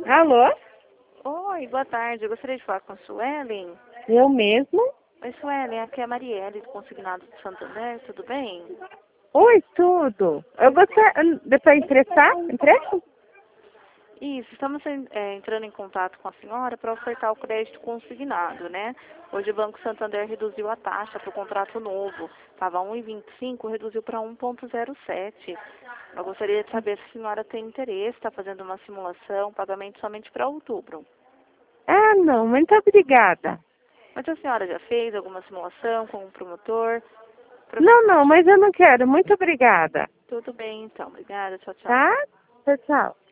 Alô? Oi, boa tarde. Eu gostaria de falar com a Suelen. Eu mesmo? Oi, Suelen. Aqui é a Marielle, do Consignado de Santander. Tudo bem? Oi, tudo. Eu gostaria de para emprestar? Empréstimo? Isso, estamos entrando em contato com a senhora para ofertar o crédito consignado, né? Hoje o Banco Santander reduziu a taxa para o contrato novo. Estava 1,25, reduziu para 1,07. Eu gostaria de saber se a senhora tem interesse, está fazendo uma simulação, pagamento somente para outubro. Ah, não, muito obrigada. Mas a senhora já fez alguma simulação com o promotor? Não, mas eu não quero. Muito obrigada. Tudo bem, então. Obrigada. Tchau, tchau. Tá? Tchau, tchau.